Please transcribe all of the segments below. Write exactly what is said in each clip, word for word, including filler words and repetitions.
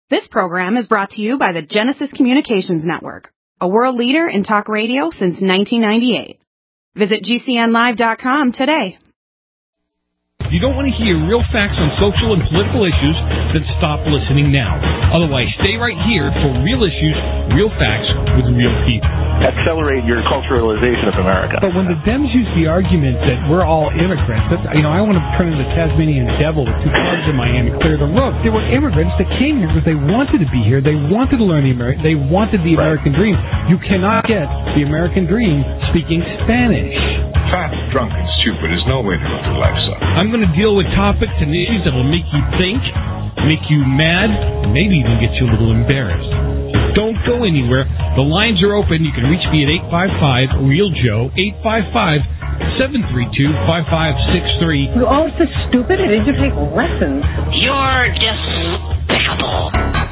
This program is brought to you by the Genesis Communications Network, a world leader in talk radio since nineteen ninety-eight. Visit G C N live dot com today. If you don't want to hear real facts on social and political issues, then stop listening now. Otherwise, stay right here for real issues, real facts with real people. Accelerate your culturalization of America. But when the Dems use the argument that we're all immigrants, that's, you know, I want to turn into the Tasmanian devil with two clubs in my hand and clear the road. They were immigrants that came here because they wanted to be here. They wanted to learn the American. They wanted the American right. dream. You cannot get the American dream speaking Spanish. Fat, drunk, and stupid is no way to live your life, son. I'm going to deal with topics and issues that will make you think, make you mad, and maybe even get you a little embarrassed. Don't go anywhere. The lines are open. You can reach me at eight five five, real Joe, eight five five, seven three two, five five six three. You're all so stupid. I need to take lessons. You're despicable.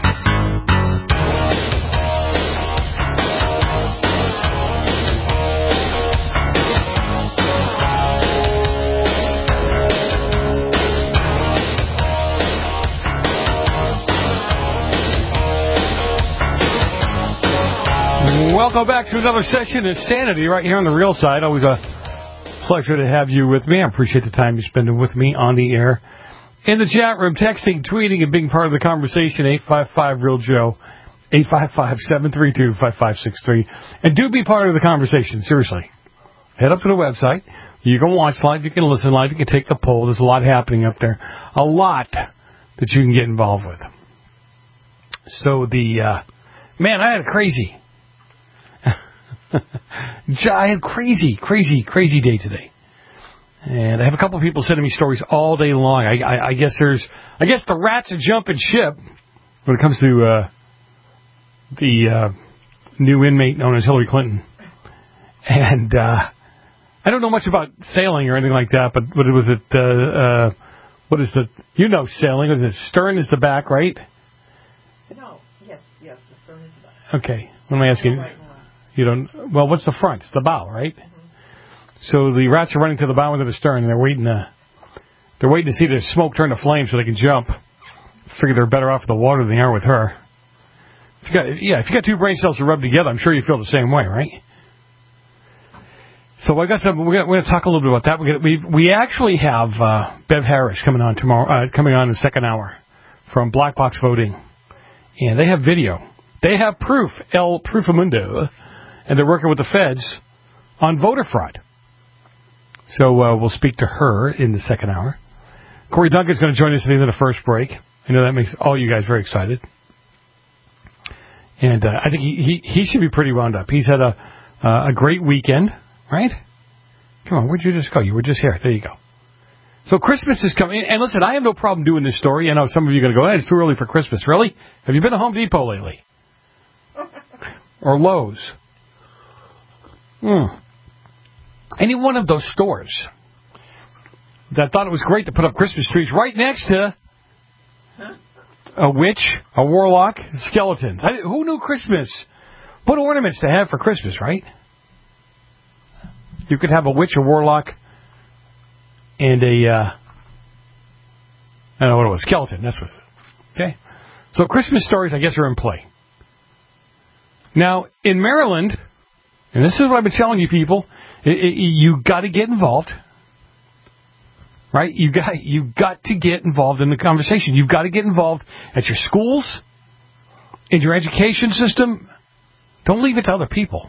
Welcome back to another session of Sanity right here on the Real Side. Always a pleasure to have you with me. I appreciate the time you're spending with me on the air. In the chat room, texting, tweeting, and being part of the conversation, eight five five, real Joe, eight five five, seven three two, five five six three. And do be part of the conversation, seriously. Head up to the website. You can watch live, you can listen live, you can take the poll. There's a lot happening up there. A lot that you can get involved with. So the, uh, man, I had a crazy... I had crazy, crazy, crazy day today. And I have a couple of people sending me stories all day long. I, I, I guess there's, I guess the rats are jumping ship when it comes to uh, the uh, new inmate known as Hillary Clinton. And uh, I don't know much about sailing or anything like that, but what was it? Uh, uh, what is the, you know, sailing? Is it stern is the back, right? No, yes, yes, the stern is the back. Okay, what am I asking? You don't. Well, what's the front? It's the bow, right? Mm-hmm. So the rats are running to the bow and to the stern, and they're waiting to. They're waiting to see the smoke turn to flame so they can jump. Figure they're better off with the water than they are with her. If you got, yeah, if you got two brain cells to rub together, I'm sure you feel the same way, right? So I got some. We're going to talk a little bit about that. We we we actually have uh, Bev Harris coming on tomorrow. Uh, coming on in the second hour from Black Box Voting, and they have video. They have proof. El Proofamundo. And they're working with the feds on voter fraud. So uh, we'll speak to her in the second hour. Corey Duncan's going to join us at the end of the first break. I know that makes all you guys very excited. And uh, I think he, he he should be pretty wound up. He's had a uh, a great weekend, right? Come on, where'd you just go? You were just here. There you go. So Christmas is coming. And listen, I have no problem doing this story. I know some of you are going to go, hey, it's too early for Christmas. Really? Have you been to Home Depot lately? Or Lowe's? Hmm. Any one of those stores that thought it was great to put up Christmas trees right next to huh? a witch, a warlock, skeletons. I, who knew Christmas? What ornaments to have for Christmas, right? You could have a witch, a warlock, and a, uh, I don't know what it was, skeleton. That's what it was. Okay? So Christmas stories, I guess, are in play. Now, in Maryland... And this is what I've been telling you people. It, it, you got to get involved. Right? You got you got to get involved in the conversation. You've got to get involved at your schools, in your education system. Don't leave it to other people.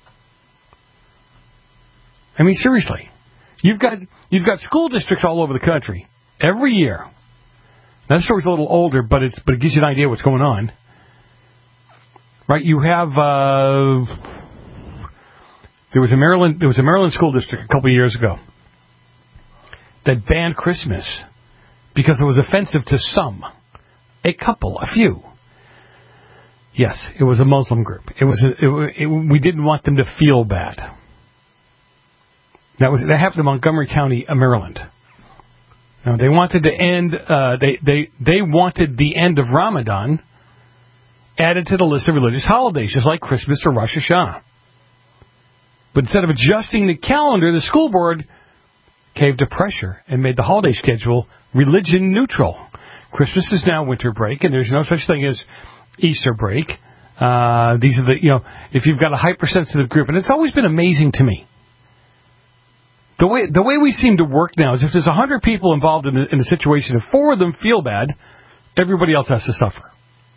I mean, seriously. You've got you've got school districts all over the country every year. That story's a little older, but it's but it gives you an idea of what's going on. Right? You have uh There was a Maryland there was a Maryland school district a couple of years ago that banned Christmas because it was offensive to some, a couple, a few. Yes, it was a Muslim group. It was a, it, it, we didn't want them to feel bad. That was that happened in Montgomery County, Maryland. Now they wanted to end. Uh, they they they wanted the end of Ramadan added to the list of religious holidays, just like Christmas or Rosh Hashanah. But instead of adjusting the calendar, the school board caved to pressure and made the holiday schedule religion neutral. Christmas is now winter break, and there's no such thing as Easter break. Uh, these are the, you know, if you've got a hypersensitive group, and it's always been amazing to me. The way the way we seem to work now is if there's one hundred people involved in a, in a situation, if four of them feel bad, everybody else has to suffer.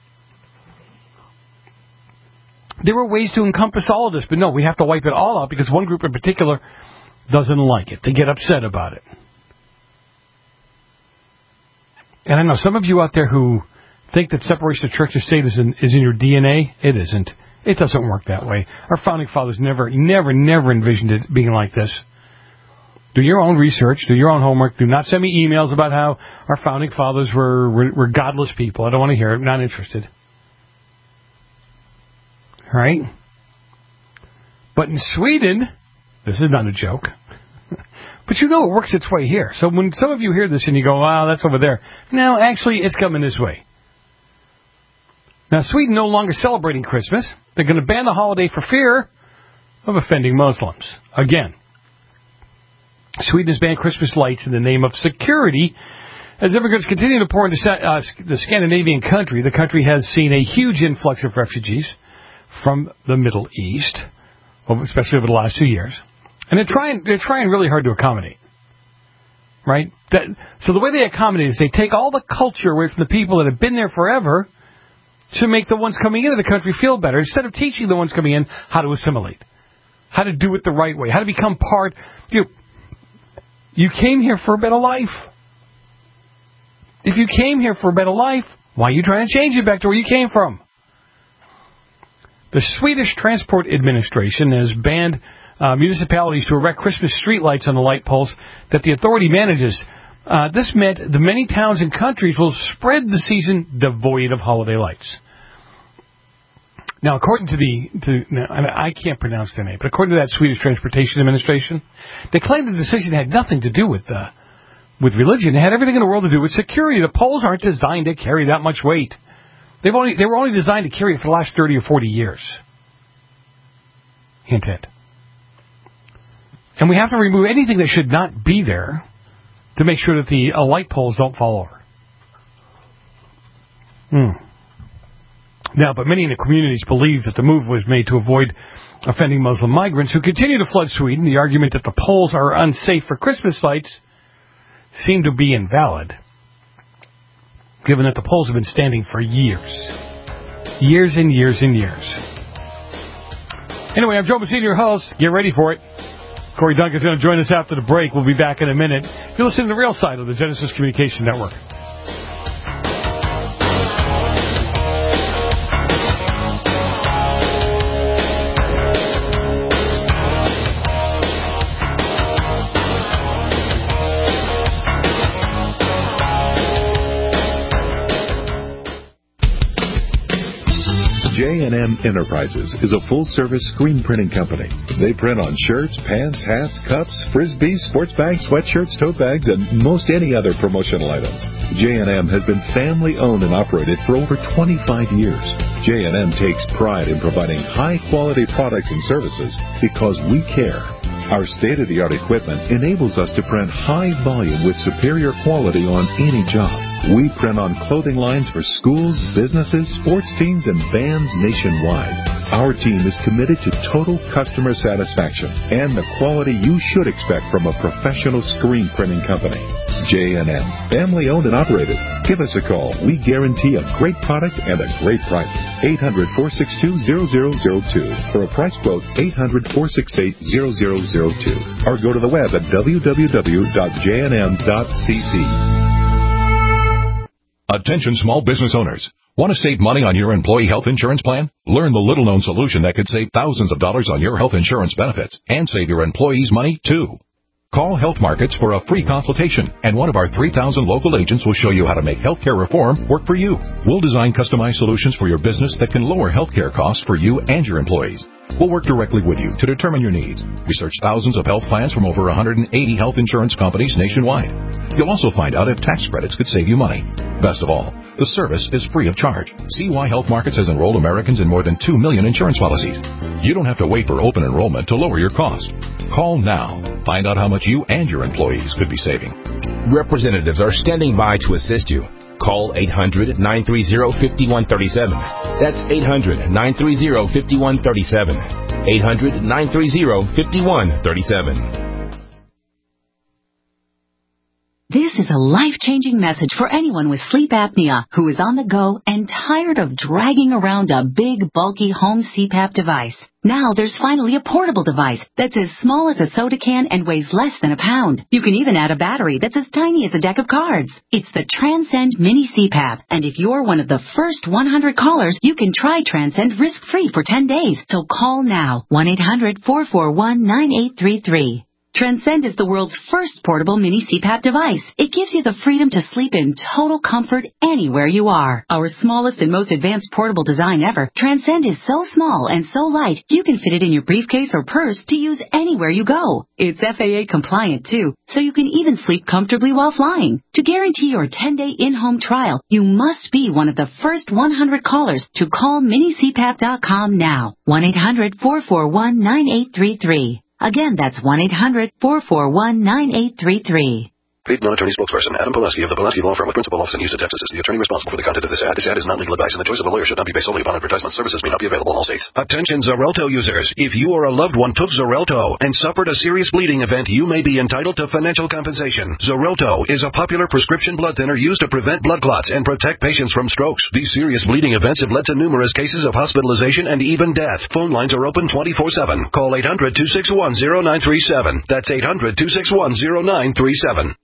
There were ways to encompass all of this, but no, we have to wipe it all out because one group in particular doesn't like it. They get upset about it. And I know some of you out there who think that separation of church and state is in, is in your D N A. It isn't. It doesn't work that way. Our founding fathers never, never, never envisioned it being like this. Do your own research. Do your own homework. Do not send me emails about how our founding fathers were, were, were godless people. I don't want to hear it. I'm not interested. All right? But in Sweden, this is not a joke, but you know it works its way here. So when some of you hear this and you go, wow, that's over there. No, actually, it's coming this way. Now, Sweden no longer celebrating Christmas. They're going to ban the holiday for fear of offending Muslims. Again, Sweden has banned Christmas lights in the name of security. As immigrants continue to pour into uh, the Scandinavian country, the country has seen a huge influx of refugees from the Middle East, especially over the last two years. And they're trying, they're trying really hard to accommodate. Right? That, so the way they accommodate is they take all the culture away from the people that have been there forever to make the ones coming into the country feel better, instead of teaching the ones coming in how to assimilate, how to do it the right way, how to become part. You, you came here for a better life. If you came here for a better life, why are you trying to change it back to where you came from? The Swedish Transport Administration has banned uh, municipalities to erect Christmas streetlights on the light poles that the authority manages. Uh, this meant the many towns and countries will spread the season devoid of holiday lights. Now, according to the, to, now, I can't pronounce their name, but according to that Swedish Transportation Administration, they claim the decision had nothing to do with uh, with religion. It had everything in the world to do with security. The poles aren't designed to carry that much weight. They've only they were only designed to carry it for the last thirty or forty years. Hint, hint. And we have to remove anything that should not be there to make sure that the uh, light poles don't fall over. Hmm. Now, but many in the communities believe that the move was made to avoid offending Muslim migrants who continue to flood Sweden. The argument that the poles are unsafe for Christmas lights seemed to be invalid, given that the poles have been standing for years. Years and years and years. Anyway, I'm Joe Messina, your host. Get ready for it. Corey Duncan's going to join us after the break. We'll be back in a minute. You're listening to The Real Side of the Genesis Communication Network. J and M Enterprises is a full-service screen printing company. They print on shirts, pants, hats, cups, frisbees, sports bags, sweatshirts, tote bags, and most any other promotional items. J and M has been family-owned and operated for over twenty-five years. J and M takes pride in providing high-quality products and services because we care. Our state-of-the-art equipment enables us to print high volume with superior quality on any job. We print on clothing lines for schools, businesses, sports teams, and bands nationwide. Our team is committed to total customer satisfaction and the quality you should expect from a professional screen printing company. J and M, family-owned and operated. Give us a call. We guarantee a great product and a great price. eight hundred, four six two, zero zero zero two. For a price quote, eight hundred, four six eight, zero zero zero two. Or go to the web at w w w dot j n m dot c c. Attention small business owners. Want to save money on your employee health insurance plan? Learn the little-known solution that could save thousands of dollars on your health insurance benefits and save your employees money, too. Call Health Markets for a free consultation, and one of our three thousand local agents will show you how to make healthcare reform work for you. We'll design customized solutions for your business that can lower healthcare costs for you and your employees. We'll work directly with you to determine your needs. Research thousands of health plans from over one hundred eighty health insurance companies nationwide. You'll also find out if tax credits could save you money. Best of all, the service is free of charge. See why Health Markets has enrolled Americans in more than two million insurance policies. You don't have to wait for open enrollment to lower your cost. Call now. Find out how much you and your employees could be saving. Representatives are standing by to assist you. call eight hundred, nine three zero, five one three seven. That's eight hundred, nine three zero, five one three seven. eight hundred, nine three zero, five one three seven. This is a life-changing message for anyone with sleep apnea who is on the go and tired of dragging around a big, bulky home C PAP device. Now there's finally a portable device that's as small as a soda can and weighs less than a pound. You can even add a battery that's as tiny as a deck of cards. It's the Transcend Mini C PAP, and if you're one of the first one hundred callers, you can try Transcend risk-free for ten days. So call now, one eight hundred, four four one, nine eight three three. Transcend is the world's first portable mini C PAP device. It gives you the freedom to sleep in total comfort anywhere you are. Our smallest and most advanced portable design ever, Transcend is so small and so light, you can fit it in your briefcase or purse to use anywhere you go. It's F A A compliant too, so you can even sleep comfortably while flying. To guarantee your ten-day in-home trial, you must be one of the first one hundred callers to call mini C PAP dot com now. one eight hundred, four four one, nine eight three three. Again, that's one eight hundred, four four one, nine eight three three. Paid non-attorney spokesperson Adam Pulaski of the Pulaski Law Firm with principal office in Houston, Texas is the attorney responsible for the content of this ad. This ad is not legal advice, and the choice of a lawyer should not be based solely upon advertisement. Services may not be available in all states. Attention Xarelto users. If you or a loved one took Xarelto and suffered a serious bleeding event, you may be entitled to financial compensation. Xarelto is a popular prescription blood thinner used to prevent blood clots and protect patients from strokes. These serious bleeding events have led to numerous cases of hospitalization and even death. Phone lines are open twenty-four seven. Call eight hundred, two six one, zero nine three seven. That's eight hundred, two six one, zero nine three seven.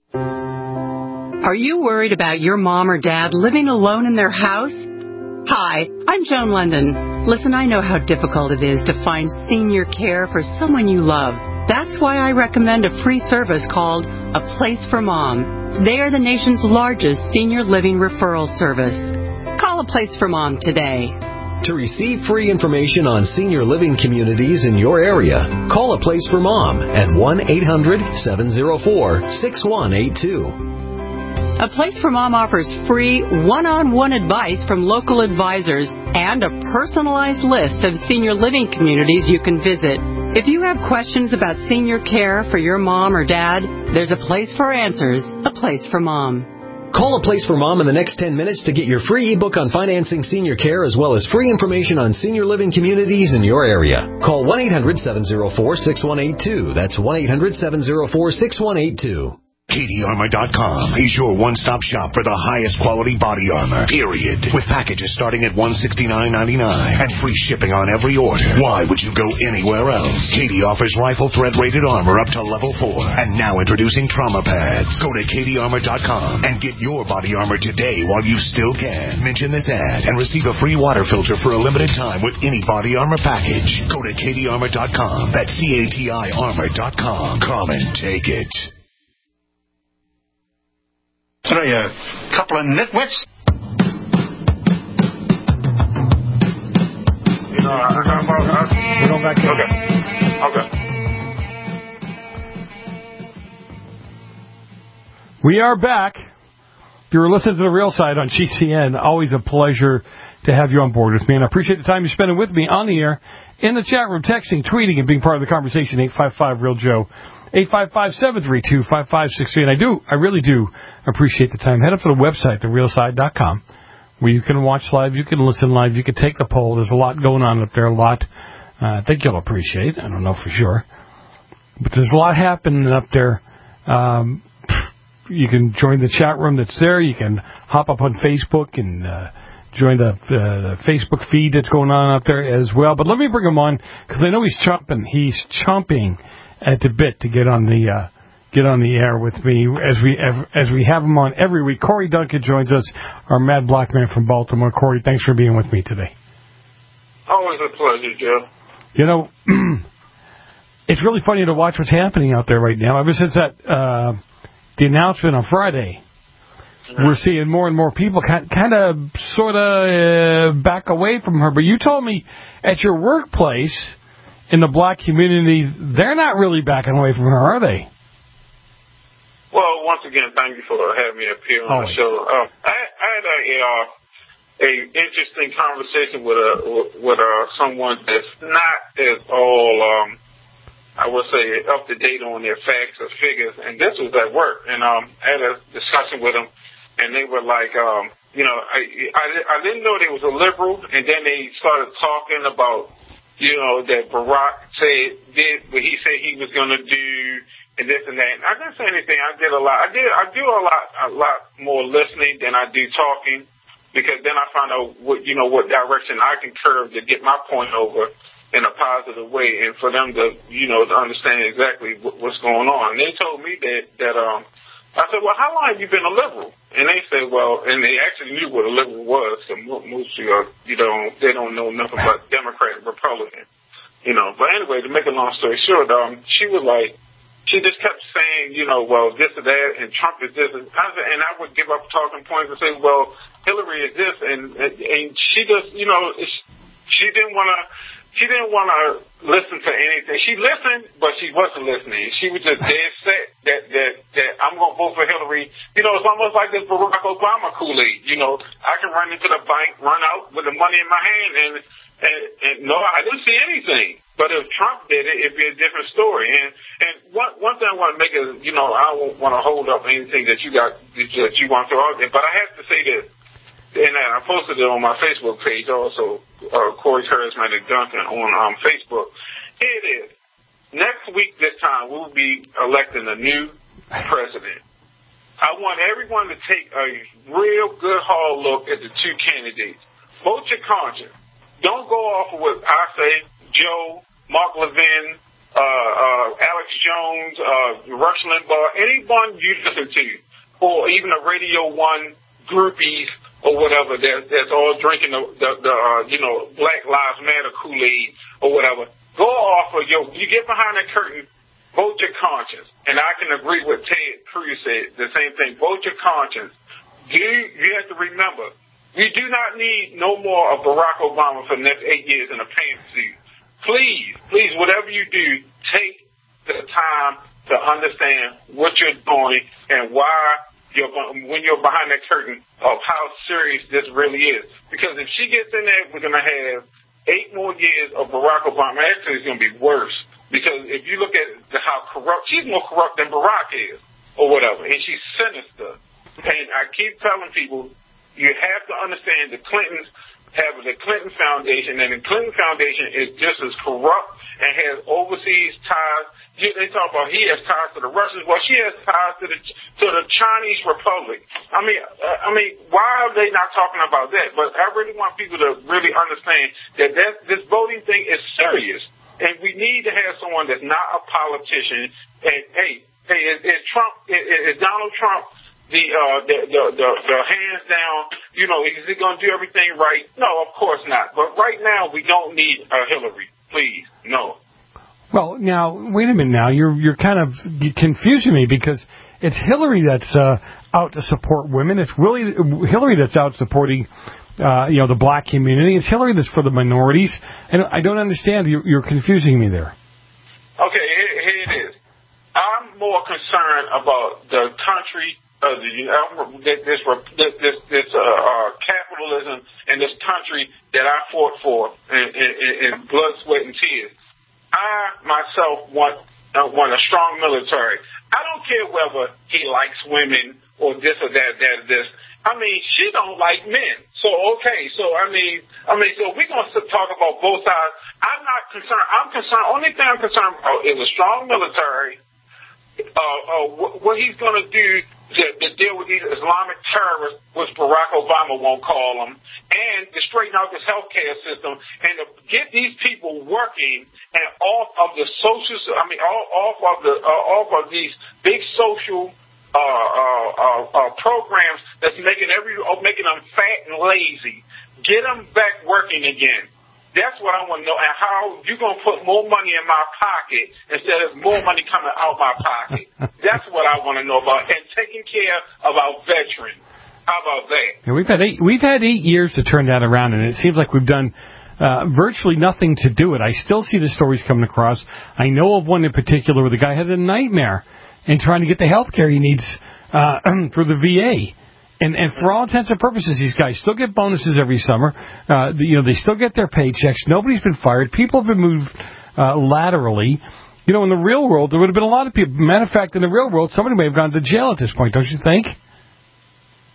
Are you worried about your mom or dad living alone in their house? Hi, I'm Joan London. Listen, I know how difficult it is to find senior care for someone you love. That's why I recommend a free service called A Place for Mom. They are the nation's largest senior living referral service. Call A Place for Mom today. To receive free information on senior living communities in your area, call A Place for Mom at one eight hundred, seven oh four, six one eight two. A Place for Mom offers free one-on-one advice from local advisors and a personalized list of senior living communities you can visit. If you have questions about senior care for your mom or dad, there's a place for answers, A Place for Mom. Call A Place for Mom in the next ten minutes to get your free ebook on financing senior care as well as free information on senior living communities in your area. Call one eight hundred, seven oh four, six one eight two. That's one eight hundred, seven oh four, six one eight two. Katie Armor dot com is your one-stop shop for the highest quality body armor, period. With packages starting at one hundred sixty-nine ninety-nine and free shipping on every order. Why would you go anywhere else? Katie offers rifle thread-rated armor up to level four. And now introducing trauma pads. Go to Katie Armor dot com and get your body armor today while you still can. Mention this ad and receive a free water filter for a limited time with any body armor package. Go to Katie Armor dot com. That's C A T I Armor dot com. Come and take it. Are you a couple of nitwits? You know, I, I, I, I, we're going back in. Okay. Okay. We are back. If you were listening to The Real Side on G C N, always a pleasure to have you on board with me. And I appreciate the time you're spending with me on the air, in the chat room, texting, tweeting, and being part of the conversation. eight five five, real Joe. eight five five, seven three two, five five six three. And I do, I really do appreciate the time. Head up to the website, the real side dot com, where you can watch live, you can listen live, you can take the poll. There's a lot going on up there, a lot uh, I think you'll appreciate. I don't know for sure. But there's a lot happening up there. Um, you can join the chat room that's there. You can hop up on Facebook and uh, join the, uh, the Facebook feed that's going on up there as well. But let me bring him on, because I know he's chomping. He's chomping at the bit to get on the uh, get on the air with me as we as we have him on every week. Corey Duncan joins us, our Mad Black Man from Baltimore. Corey, thanks for being with me today. Always a pleasure, Joe. You know, it's really funny to watch what's happening out there right now. Ever since that uh, the announcement on Friday, mm-hmm. we're seeing more and more people kind of sort of uh, back away from her. But you told me at your workplace, in the black community, they're not really backing away from her, are they? Well, once again, thank you for having me up here on Always. the show. Uh, I, I had a, uh, a interesting conversation with a with uh, someone that's not at all, um, I would say, up to date on their facts or figures, and this was at work. And um, I had a discussion with him, and they were like, um, you know, I, I, I didn't know they was a liberal, and then they started talking about, you know, that Barack said did what he said he was going to do, and this and that. And I didn't say anything. I did a lot. I did. I do a lot, a lot more listening than I do talking, because then I find out what, you know, what direction I can curve to get my point over in a positive way, and for them to, you know, to understand exactly what, what's going on. And they told me that that um. I said, well, how long have you been a liberal? And they said, well, and they actually knew what a liberal was. So most of you, are, you know, they don't know nothing about Democrat and Republican, you know. But anyway, to make a long story short, um, she was like, she just kept saying, you know, well, this or that, and Trump is this. And I, said, and I would give up talking points and say, well, Hillary is this. And, and she just, you know, she didn't want to. She didn't want to listen to anything. She listened, but she wasn't listening. She was just dead set that that, that I'm going to vote for Hillary. You know, it's almost like this Barack Obama Kool-Aid. You know, I can run into the bank, run out with the money in my hand, and, and, and no, I didn't see anything. But if Trump did it, it'd be a different story. And and one one thing I want to make is, you know, I don't want to hold up anything that you got that you want to throw out there, but I have to say this. And I posted it on my Facebook page also, uh, Corey Charismatic Duncan on um, Facebook. Here it is. Next week this time, we'll be electing a new president. I want everyone to take a real good hard look at the two candidates. Vote your conscience. Don't go off of what I say, Joe, Mark Levin, uh, uh, Alex Jones, uh, Rush Limbaugh, anyone you listen to, or even a Radio One groupies, or whatever, that, that's all drinking the, the, the uh, you know, Black Lives Matter Kool-Aid or whatever. Go off of your, you get behind that curtain, vote your conscience. And I can agree with Ted Cruz said, the same thing. Vote your conscience. Do, you have to remember, we do not need no more of Barack Obama for the next eight years in a pantsuit. Please, please, whatever you do, take the time to understand what you're doing and why You're, when you're behind that curtain of how serious this really is. Because if she gets in there, we're going to have eight more years of Barack Obama. Actually, it's going to be worse. Because if you look at the, how corrupt, she's more corrupt than Barack is, or whatever. And she's sinister. And I keep telling people, you have to understand the Clintons have the Clinton Foundation, and the Clinton Foundation is just as corrupt and has overseas ties. They talk about he has ties to the Russians. Well, she has ties to the to the Chinese Republic. I mean, uh, I mean, why are they not talking about that? But I really want people to really understand that, that this voting thing is serious, and we need to have someone that's not a politician. And hey, hey, is, is Trump? Is, is Donald Trump the uh the, the the the hands down? You know, is he going to do everything right? No, of course not. But right now, we don't need a Hillary. Please, no. Well, now, wait a minute now. You're you're kind of confusing me because it's Hillary that's uh, out to support women. It's really Hillary that's out supporting, uh, you know, the black community. It's Hillary that's for the minorities. And I don't understand. You're, you're confusing me there. Okay, here, here it is. I'm more concerned about the country, uh, the, this this this, this uh, uh, capitalism and this country that I fought for in, in, in blood, sweat, and tears. I, myself, want uh, want a strong military. I don't care whether he likes women or this or that, that or this. I mean, she don't like men. So, okay, so, I mean, I mean, so we're going to talk about both sides. I'm not concerned. I'm concerned. Only thing I'm concerned about is a strong military, uh, uh, what, what he's going to do to, to deal with these Islamic terrorists, which Barack Obama won't call them, and to straighten out this healthcare system, and to get these people working and off of the social, I mean, off of the uh, off of these big social uh, uh, uh, uh, programs that's making every making them fat and lazy. Get them back working again. That's what I want to know. And how you gonna put more money in my pocket instead of more money coming out my pocket? That's what I want to know about. And taking care of our veterans. How about that? Yeah, we've had eight. We've had eight years to turn that around, and it seems like we've done uh, virtually nothing to do it. I still see the stories coming across. I know of one in particular where the guy had a nightmare in trying to get the health care he needs uh, through the V A. And, and for all intents and purposes, these guys still get bonuses every summer. Uh, you know, they still get their paychecks. Nobody's been fired. People have been moved uh, laterally. You know, in the real world, there would have been a lot of people. Matter of fact, in the real world, somebody may have gone to jail at this point, don't you think?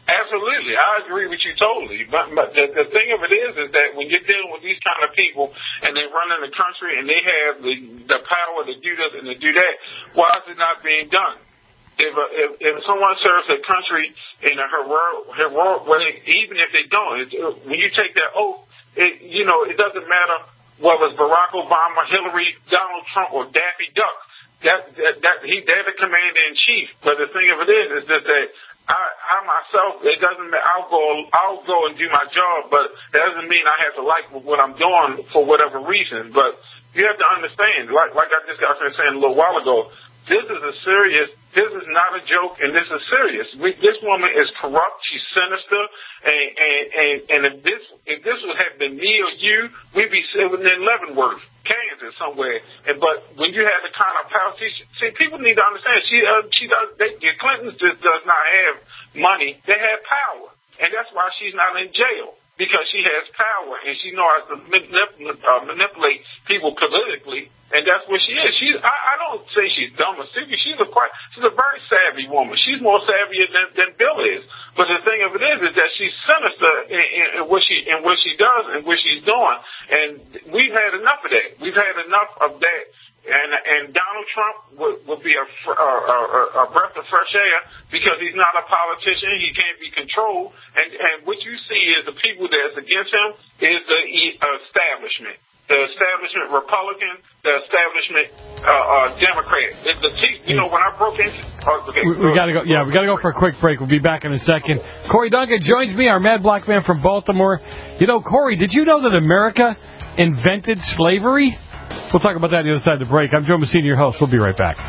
Absolutely, I agree with you totally. But, but the, the thing of it is, is that when you're dealing with these kind of people and they run in the country and they have the the power to do this and to do that, why is it not being done? If uh, if, if someone serves a country in a heroic, heroic way, even if they don't, it, when you take that oath, it, you know, it doesn't matter whether it's Barack Obama, Hillary, Donald Trump, or Daffy Duck. That that, that he they're the commander in chief. But the thing of it is, is just that. I, I myself, it doesn't matter. I'll go, I'll go and do my job, but that doesn't mean I have to like what I'm doing for whatever reason. But you have to understand, like, like I just got finished saying a little while ago, this is a serious, this is not a joke, and this is serious. We, this woman is corrupt. She's sinister, and and and, and if this if this would have been me or you, we'd be sitting in Leavenworth, Kansas, somewhere. And but when you have the kind of power, see, see people need to understand. She uh, she does. They, the Clintons just does not have money. They have power, and that's why she's not in jail. Because she has power and she knows how to manip- uh, manipulate people politically, and that's what she is. She's I, I don't say she's dumb or stupid. She's a quite she's a very savvy woman. She's more savvier than, than Bill is. But the thing of it is, is that she's sinister in, in, in what she in what she does and what she's doing. And we've had enough of that. We've had enough of that. And and Donald Trump would, would be a, a, a, a breath of fresh air because he's not a politician. He can't be controlled. And, and what you see is the people that's against him is the establishment. The establishment Republican, the establishment uh, uh, Democrat. The, the, you know, when I broke into... Oh, okay, we, we got to go. Yeah, we got to go for a quick break. We'll be back in a second. Corey Duncan joins me, our mad black man from Baltimore. You know, Corey, did you know that America invented slavery? We'll talk about that on the other side of the break. I'm Joe Messina, your host. We'll be right back.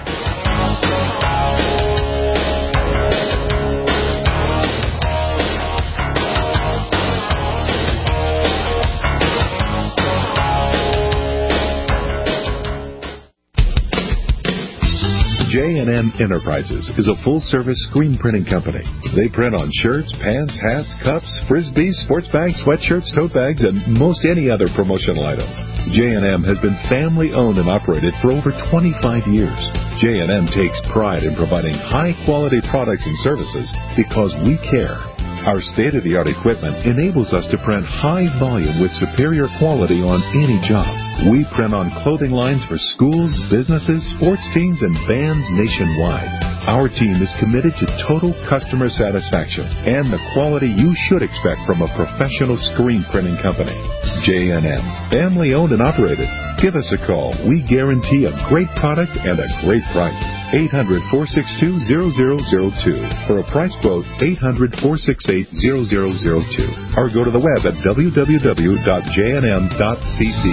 J and M Enterprises is a full-service screen printing company. They print on shirts, pants, hats, cups, frisbees, sports bags, sweatshirts, tote bags, and most any other promotional items. J and M has been family-owned and operated for over twenty-five years. J and M takes pride in providing high-quality products and services because we care. Our state-of-the-art equipment enables us to print high volume with superior quality on any job. We print on clothing lines for schools, businesses, sports teams, and bands nationwide. Our team is committed to total customer satisfaction and the quality you should expect from a professional screen printing company. J and M, family-owned and operated. Give us a call. We guarantee a great product and a great price. eight hundred, four six two, zero zero zero two. For a price quote, eight hundred, four six eight, zero zero zero two. Or go to the web at w w w dot j n m dot c c.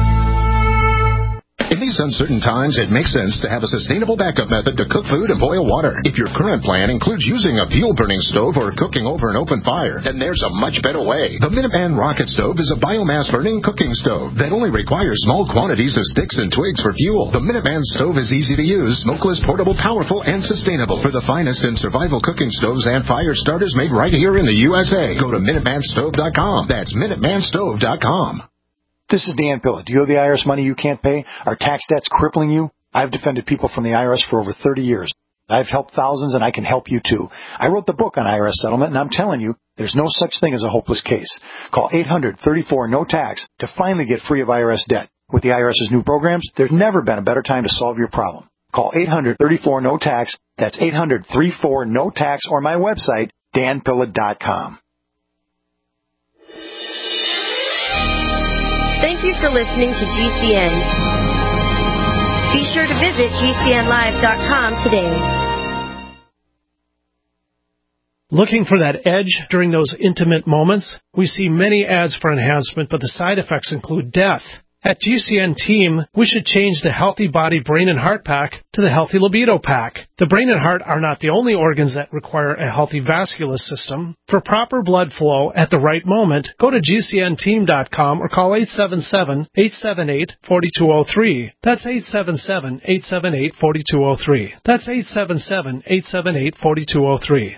In these uncertain times, it makes sense to have a sustainable backup method to cook food and boil water. If your current plan includes using a fuel-burning stove or cooking over an open fire, then there's a much better way. The Minuteman Rocket Stove is a biomass-burning cooking stove that only requires small quantities of sticks and twigs for fuel. The Minuteman Stove is easy to use, smokeless, portable, powerful, and sustainable for the finest in survival cooking stoves and fire starters made right here in the U S A. Go to Minuteman Stove dot com. That's Minuteman Stove dot com. This is Dan Pilla. Do you owe the I R S money you can't pay? Are tax debts crippling you? I've defended people from the I R S for over thirty years. I've helped thousands, and I can help you, too. I wrote the book on I R S settlement, and I'm telling you, there's no such thing as a hopeless case. Call eight hundred, thirty-four, no tax to finally get free of I R S debt. With the IRS's new programs, there's never been a better time to solve your problem. Call eight hundred, thirty-four, no tax. That's eight hundred, thirty-four, no tax, or my website, dan pilla dot com. Thank you for listening to G C N. Be sure to visit G C N live dot com today. Looking for that edge during those intimate moments? We see many ads for enhancement, but the side effects include death. At G C N Team, we should change the Healthy Body, Brain, and Heart Pack to the Healthy Libido Pack. The brain and heart are not the only organs that require a healthy vascular system. For proper blood flow at the right moment, go to G C N team dot com or call eight seven seven, eight seven eight, four two zero three. That's eight seven seven, eight seven eight, four two zero three. That's eight seven seven, eight seven eight, four two zero three.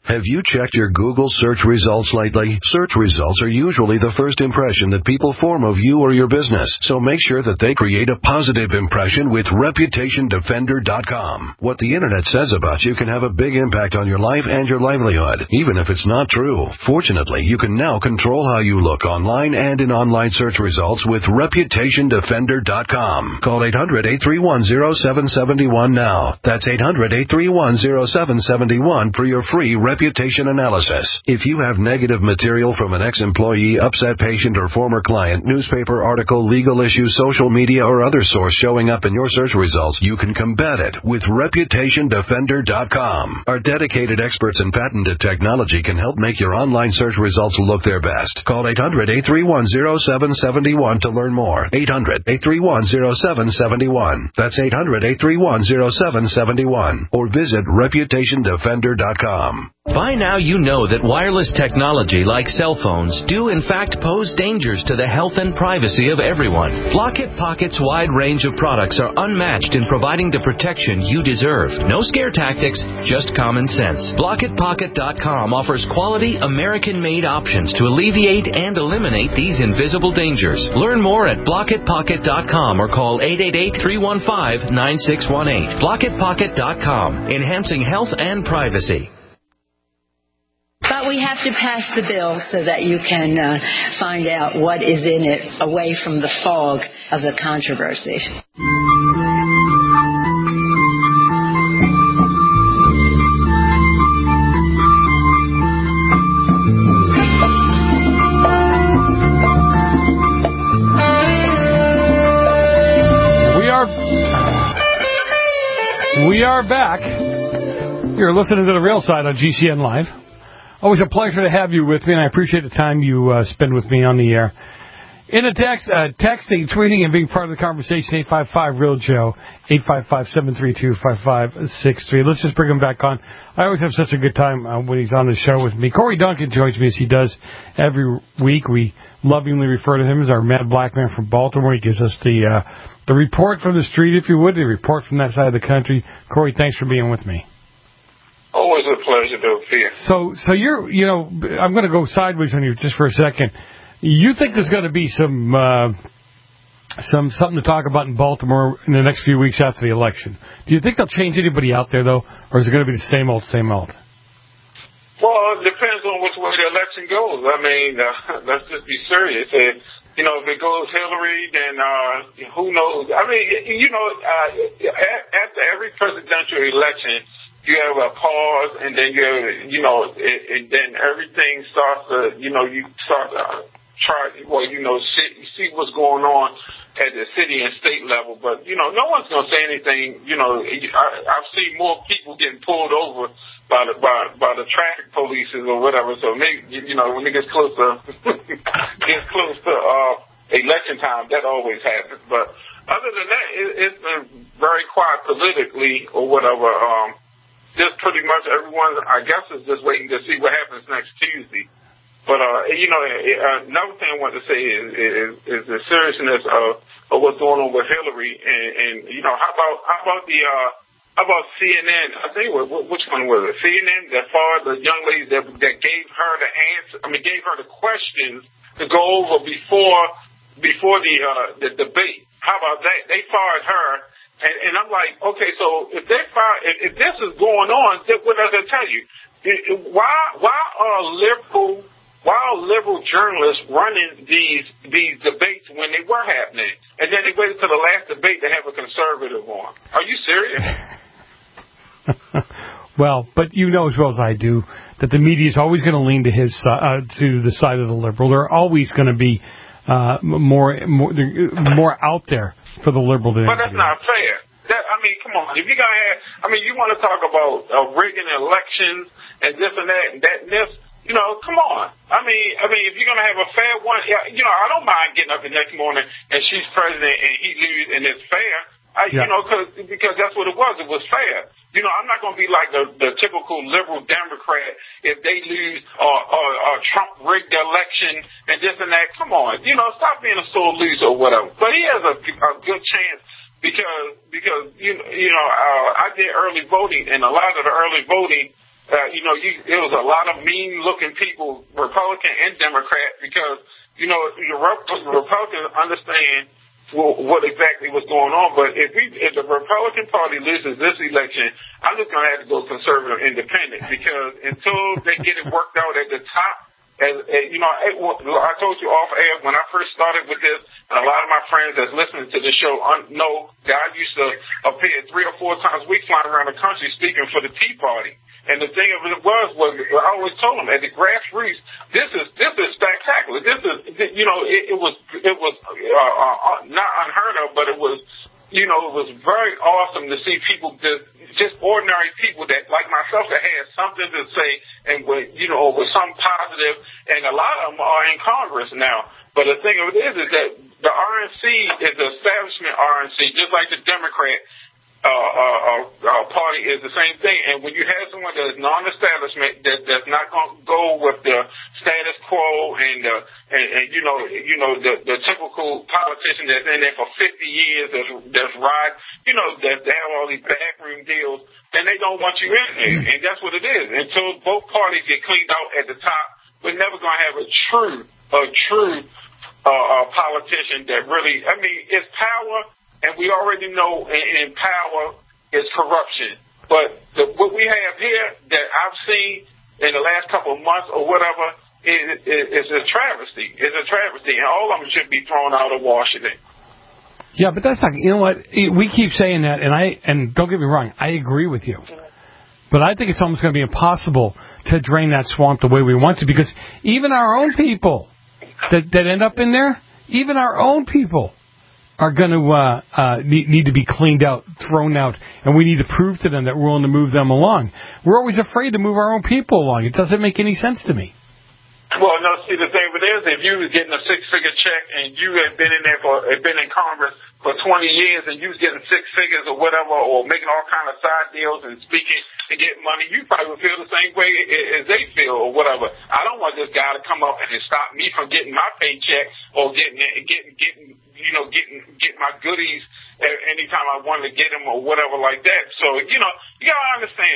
Have you checked your Google search results lately? Search results are usually the first impression that people form of you or your business, so make sure that they create a positive impression with reputation defender dot com. What the internet says about you can have a big impact on your life and your livelihood, even if it's not true. Fortunately, you can now control how you look online and in online search results with reputation defender dot com. Call eight hundred, eight three one, zero seven seven one now. That's eight hundred, eight three one, zero seven seven one for your free reputation analysis. If you have negative material from an ex-employee, upset patient, or former client, newspaper article, legal issue, social media, or other source showing up in your search results, you can combat it with reputation defender dot com. Our dedicated experts in patented technology can help make your online search results look their best. Call eight hundred, eight three one, zero seven seven one to learn more. eight hundred, eight three one, zero seven seven one. That's eight hundred, eight three one, zero seven seven one. Or visit reputation defender dot com. By now you know that wireless technology like cell phones do in fact pose dangers to the health and privacy of everyone. Blockit Pocket's wide range of products are unmatched in providing the protection you deserve. No scare tactics, just common sense. Blockit Pocket dot com offers quality American-made options to alleviate and eliminate these invisible dangers. Learn more at Blockit Pocket dot com or call eight eight eight, three one five, nine six one eight. Blockit Pocket dot com, enhancing health and privacy. But we have to pass the bill so that you can uh, find out what is in it away from the fog of the controversy. We are we are back. You're listening to The Real Side on G C N Live. Always a pleasure to have you with me, and I appreciate the time you uh, spend with me on the air. In a text, uh, texting, tweeting, and being part of the conversation, eight five five, real Joe, eight five five, seven three two, five five six three. Let's just bring him back on. I always have such a good time uh, when he's on the show with me. Corey Duncan joins me as he does every week. We lovingly refer to him as our mad black man from Baltimore. He gives us the uh, the report from the street, if you would, the report from that side of the country. Corey, thanks for being with me. Always a pleasure to appear. So, so you're, you know, I'm going to go sideways on you just for a second. You think there's going to be some, uh, some something to talk about in Baltimore in the next few weeks after the election? Do you think they'll change anybody out there though, or is it going to be the same old, same old? Well, it depends on which way the election goes. I mean, uh, let's just be serious. If, you know, if it goes Hillary, then uh, who knows? I mean, you know, uh, after every presidential election, you have a pause, and then you have, you know, it, and then everything starts to, you know, you start to try, well, you know, see, see what's going on at the city and state level. But, you know, no one's going to say anything. You know, I, I've seen more people getting pulled over by the, by, by the traffic polices or whatever. So, maybe, you know, when it gets close to, gets close to uh, election time, that always happens. But other than that, it, it's been very quiet politically or whatever. Um, Just pretty much everyone, I guess, is just waiting to see what happens next Tuesday. But, uh, you know, another thing I want to say is, is, is the seriousness of, of what's going on with Hillary. And, and, you know, how about, how about the, uh, how about C N N? I think, which one was it? C N N, that far the young lady that, that gave her the answer, I mean, gave her the questions to go over before, before the, uh, the debate. How about that? They fired her. And, and I'm like, okay, so if they fire, if, if this is going on, then what does it tell you? Why, why are liberal, why are liberal journalists running these these debates when they were happening, and then they waited till the last debate to have a conservative on? Are you serious? Well, but you know as well as I do that the media is always going to lean to his uh, to the side of the liberal. They're always going to be uh, more more more out there for the liberal than But that's not fair. That, I mean, come on. If you're going to have, I mean, you want to talk about uh, rigging elections and this and that and that and this, you know, come on. I mean, I mean, if you're going to have a fair one, you know, I don't mind getting up the next morning and she's president and he loses and it's fair. I, yeah. You know, cause, because that's what it was. It was fair. You know, I'm not going to be like the, the typical liberal Democrat if they lose or, or, or Trump rigged the election and this and that. Come on. You know, stop being a sore loser or whatever. But he has a, a good chance because, because you, you know, uh, I did early voting, and a lot of the early voting uh, you know, you, it was a lot of mean-looking people, Republican and Democrat, because, you know, the Republicans understand what exactly was going on. But if we, if the Republican Party loses this election, I'm just going to have to go conservative independent, because until they get it worked out at the top, as, as you know, I, I told you off air when I first started with this, and a lot of my friends that's listening to the show un, know that I used to appear three or four times a week flying around the country speaking for the Tea Party. And the thing of it was, was I always told them at the grassroots, this is this is spectacular. This is, you know, it, it was it was uh, uh, not unheard of, but it was, you know, it was very awesome to see people, just, just ordinary people that, like myself, that had something to say and were, you know, was something positive. And a lot of them are in Congress now. But the thing of it is, is that the R N C is the establishment R N C, just like the Democrat Uh, uh, uh, uh, party is the same thing. And when you have someone that is non-establishment, that that's not going to go with the status quo and, uh, and, and you know, you know, the, the typical politician that's in there for fifty years, that's, that's ride, you know, that they have all these backroom deals, then they don't want you in there. And that's what it is. Until both parties get cleaned out at the top, we're never going to have a true, a true, uh, uh, politician that really, I mean, it's power. And we already know in, in power is corruption. But the, what we have here that I've seen in the last couple of months or whatever is, is, is a travesty. It's a travesty. And all of them should be thrown out of Washington. Yeah, but that's not, you know what, we keep saying that, and I and don't get me wrong, I agree with you. But I think it's almost going to be impossible to drain that swamp the way we want to, because even our own people that, that end up in there, even our own people are going to uh, uh, need, need to be cleaned out, thrown out, and we need to prove to them that we're willing to move them along. We're always afraid to move our own people along. It doesn't make any sense to me. Well, no, see, the thing of it is, if you was getting a six-figure check and you had been in there for, had been in Congress for twenty years and you was getting six figures or whatever, or making all kind of side deals and speaking and getting money, you probably would feel the same way as they feel or whatever. I don't want this guy to come up and stop me from getting my paycheck or getting, getting, getting, you know, getting, getting my goodies anytime I wanted to get them or whatever like that. So, you know, you gotta understand,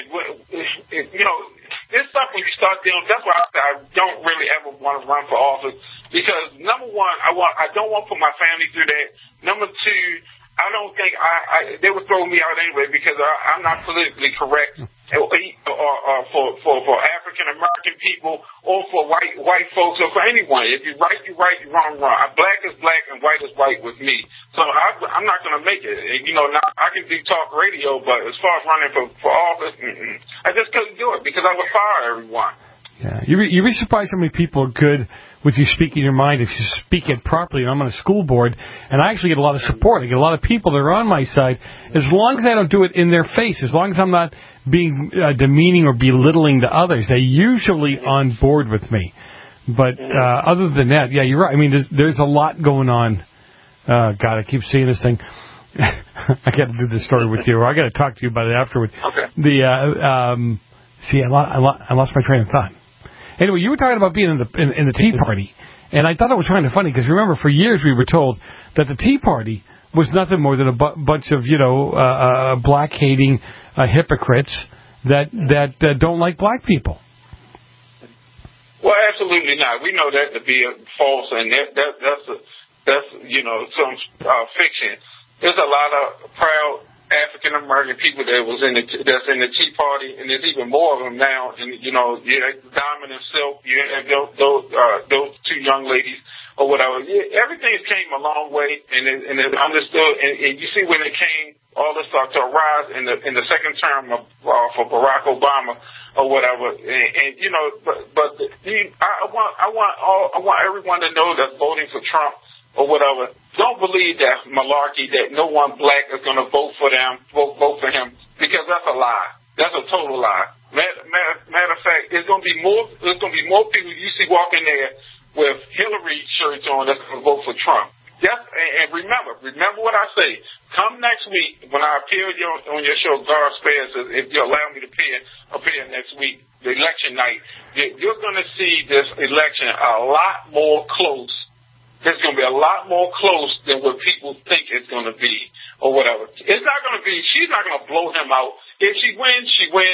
you know, this stuff when you start dealing, that's why I, I don't really ever want to run for office, because number one, I want, I don't want to put my family through that. Number two, I don't think I, I they would throw me out anyway, because I, I'm not politically correct, or, or, or for for for African American people, or for white white folks, or for anyone. If you're right, you're right. You're wrong, wrong. Black is black and white is white with me. So I, I'm not going to make it. You know, now I can do talk radio, but as far as running for for office, mm-mm, I just couldn't do it because I would fire everyone. Yeah, you'd be, you'd be surprised how many people are good with you speaking your mind if you speak it properly. And I'm on a school board, and I actually get a lot of support. I get a lot of people that are on my side. As long as I don't do it in their face, as long as I'm not being uh, demeaning or belittling to others, they're usually on board with me. But uh, other than that, yeah, you're right. I mean, there's, there's a lot going on. Uh, God, I keep seeing this thing. I got to do this story with you, or I got to talk to you about it afterward. Okay. The uh, um, see, I, lo- I, lo- I lost my train of thought. Anyway, you were talking about being in the in, in the Tea Party, and I thought it was kind of funny because remember, for years we were told that the Tea Party was nothing more than a bu- bunch of you know uh, uh, black-hating uh, hypocrites that that uh, don't like black people. Well, absolutely not. We know that to be false, and that, that that's a, that's you know some uh, fiction. There's a lot of proud African American people that was in the that's in the Tea Party, and there's even more of them now. And you know, yeah, Diamond and Silk, you have those those, uh, those two young ladies or whatever. Yeah, everything came a long way, and it, and it's understood. And, and you see when it came, all this started to arise in the in the second term of uh, for Barack Obama or whatever. And, and you know, but but the, I want I want all I want everyone to know that's voting for Trump or whatever, don't believe that malarkey that no one black is going to vote for them, vote, vote for him, because that's a lie. That's a total lie. Matter, matter, matter of fact, there's going to be more. There's going to be more people you see walking there with Hillary shirts on that's going to vote for Trump. Yes, and, and remember, remember what I say. Come next week when I appear on your show, God Spares, if you allow me to appear, appear next week, the election night, you're going to see this election a lot more close. It's going to be a lot more close than what people think it's going to be or whatever. It's not going to be, she's not going to blow him out. If she wins, she wins.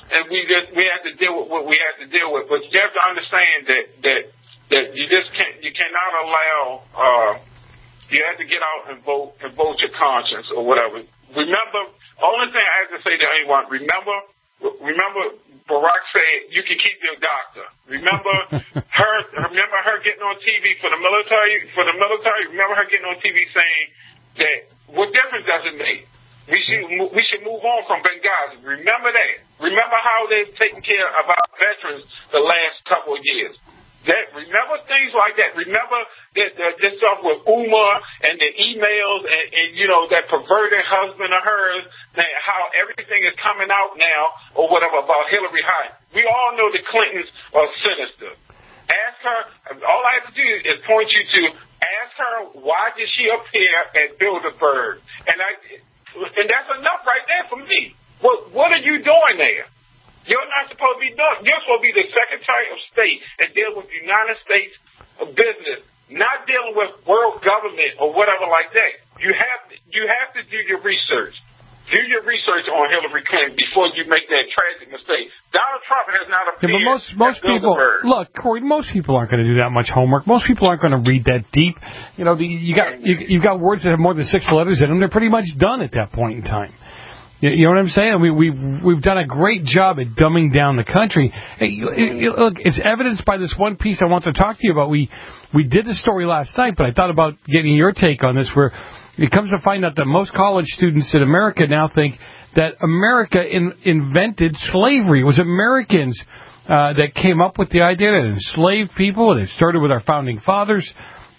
and we just we have to deal with what we have to deal with. But you have to understand that that that you just can't you cannot allow uh, you have to get out and vote and vote your conscience or whatever. Remember, only thing I have to say to anyone, remember remember Barack said you can keep your doctor. Remember her remember her getting on T V for the military for the military. Remember her getting on T V saying that what difference does it make? We should we should move on from Benghazi. Remember that. Remember how they've taken care of our veterans the last couple of years. That remember things like that. Remember that, that this stuff with Umar and the emails and, and you know that perverted husband of hers. And how everything is coming out now or whatever about Hillary Clinton. We all know the Clintons are sinister. Ask her. All I have to do is point you to ask her why did she appear at Bilderberg and I. And that's enough right there for me. What what are you doing there? You're not supposed to be doing. You're supposed to be the Secretary of State and deal with the United States business, not dealing with world government or whatever like that. You have you have to do your research. Do your research on Hillary Clinton before you make that tragic mistake. Donald Trump has not appeared. Yeah, but most most people look, Corey. Most people aren't going to do that much homework. Most people aren't going to read that deep. You know, the, you got you, you've got words that have more than six letters in them. They're pretty much done at that point in time. You, you know what I'm saying? We, we've we've done a great job at dumbing down the country. Hey, it, it, look, it's evidenced by this one piece I want to talk to you about. We we did the story last night, but I thought about getting your take on this. Where it comes to find out that most college students in America now think that America in, invented slavery. It was Americans uh, that came up with the idea to enslave people, and it started with our founding fathers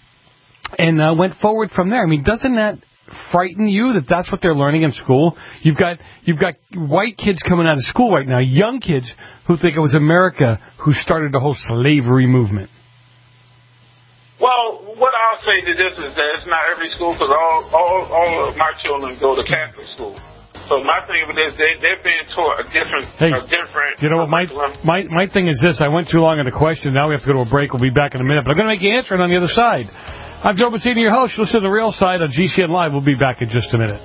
and uh, went forward from there. I mean, doesn't that frighten you that that's what they're learning in school? You've got you've got white kids coming out of school right now, young kids who think it was America who started the whole slavery movement. Well, what I'll say to this is that it's not every school, because all, all all of my children go to Catholic school. So my thing of it is they, they're being taught a different, hey, a different. You know what, my, my, my thing is this. I went too long on the question. Now we have to go to a break. We'll be back in a minute. But I'm going to make you answer it on the other side. I'm Joe Messina, your host. Listen to The Real Side on G C N Live. We'll be back in just a minute.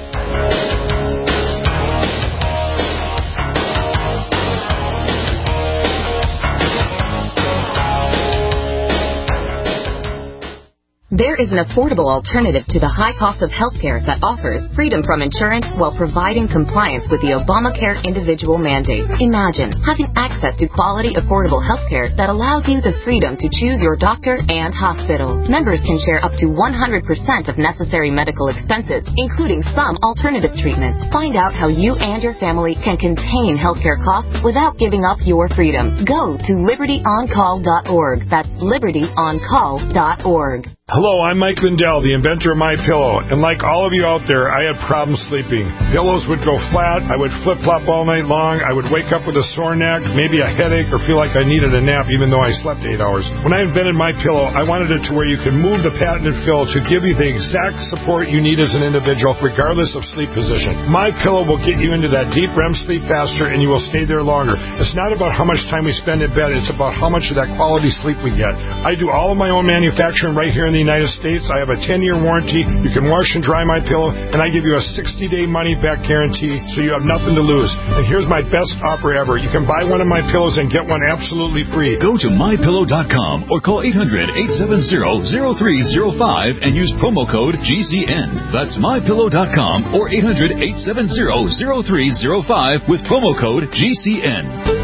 There is an affordable alternative to the high cost of healthcare that offers freedom from insurance while providing compliance with the Obamacare individual mandate. Imagine having access to quality, affordable healthcare that allows you the freedom to choose your doctor and hospital. Members can share up to one hundred percent of necessary medical expenses, including some alternative treatments. Find out how you and your family can contain healthcare costs without giving up your freedom. Go to liberty on call dot org. That's liberty on call dot org. Hello, I'm Mike Lindell, the inventor of MyPillow, and like all of you out there, I had problems sleeping. Pillows would go flat, I would flip-flop all night long, I would wake up with a sore neck, maybe a headache, or feel like I needed a nap even though I slept eight hours. When I invented MyPillow, I wanted it to where you can move the patented fill to give you the exact support you need as an individual, regardless of sleep position. MyPillow will get you into that deep R E M sleep faster, and you will stay there longer. It's not about how much time we spend in bed, it's about how much of that quality sleep we get. I do all of my own manufacturing right here in the United States. I have a ten-year warranty. You can wash and dry my pillow, and I give you a sixty-day money-back guarantee, so you have nothing to lose. And here's my best offer ever. You can buy one of my pillows and get one absolutely free. Go to my pillow dot com or call eight hundred, eight seven zero, zero three zero five and use promo code G C N. That's my pillow dot com or eight hundred, eight seven zero, zero three zero five with promo code G C N.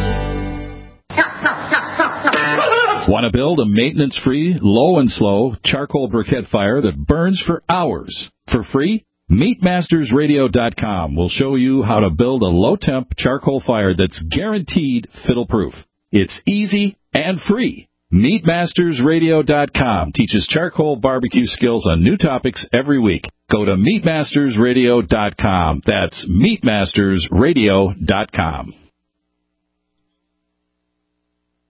Want to build a maintenance-free, low and slow charcoal briquette fire that burns for hours for free? meat masters radio dot com will show you how to build a low-temp charcoal fire that's guaranteed fiddle-proof. It's easy and free. meat masters radio dot com teaches charcoal barbecue skills on new topics every week. Go to meat masters radio dot com. That's meat masters radio dot com.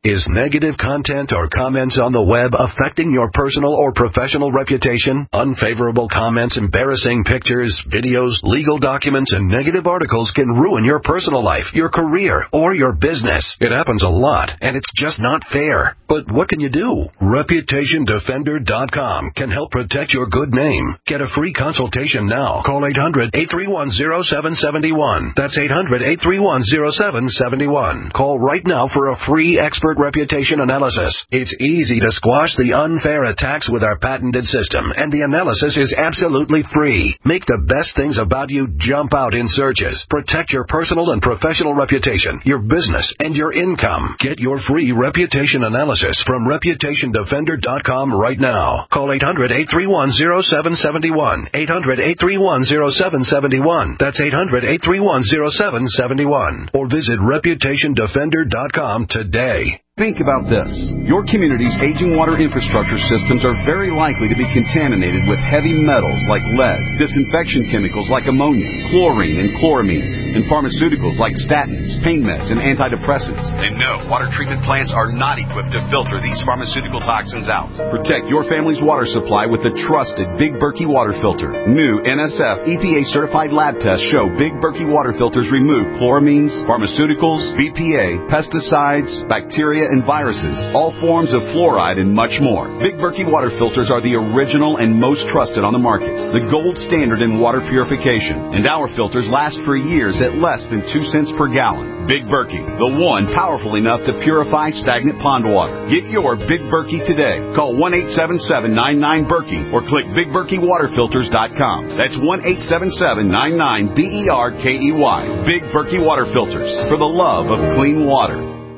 Is negative content or comments on the web affecting your personal or professional reputation? Unfavorable comments, embarrassing pictures, videos, legal documents, and negative articles can ruin your personal life, your career, or your business. It happens a lot, and it's just not fair. But what can you do? Reputation Defender dot com can help protect your good name. Get a free consultation now. Call eight hundred, eight three one, zero seven seven one. That's eight hundred, eight three one, zero seven seven one. Call right now for a free expert reputation analysis. It's easy to squash the unfair attacks with our patented system, and the analysis is absolutely free. Make the best things about you jump out in searches. Protect your personal and professional reputation, your business, and your income. Get your free reputation analysis from Reputation Defender dot com right now. Call eight hundred, eight three one, zero seven seven one. eight hundred, eight three one, zero seven seven one. That's eight hundred, eight three one, zero seven seven one. Or visit Reputation Defender dot com today. Think about this. Your community's aging water infrastructure systems are very likely to be contaminated with heavy metals like lead, disinfection chemicals like ammonia, chlorine and chloramines, and pharmaceuticals like statins, pain meds, and antidepressants. And no, water treatment plants are not equipped to filter these pharmaceutical toxins out. Protect your family's water supply with the trusted Big Berkey water filter. New N S F E P A-certified lab tests show Big Berkey water filters remove chloramines, pharmaceuticals, B P A, pesticides, bacteria, and viruses, all forms of fluoride, and much more. Big Berkey water filters are the original and most trusted on the market, the gold standard in water purification, and our filters last for years at less than two cents per gallon. Big Berkey, the one powerful enough to purify stagnant pond water. Get your Big Berkey today. Call one eight seven seven, nine nine, Berkey or click Big Berkey Water Filters dot com. That's one eight seven seven, nine nine, B E R K E Y. Big Berkey Water Filters, for the love of clean water.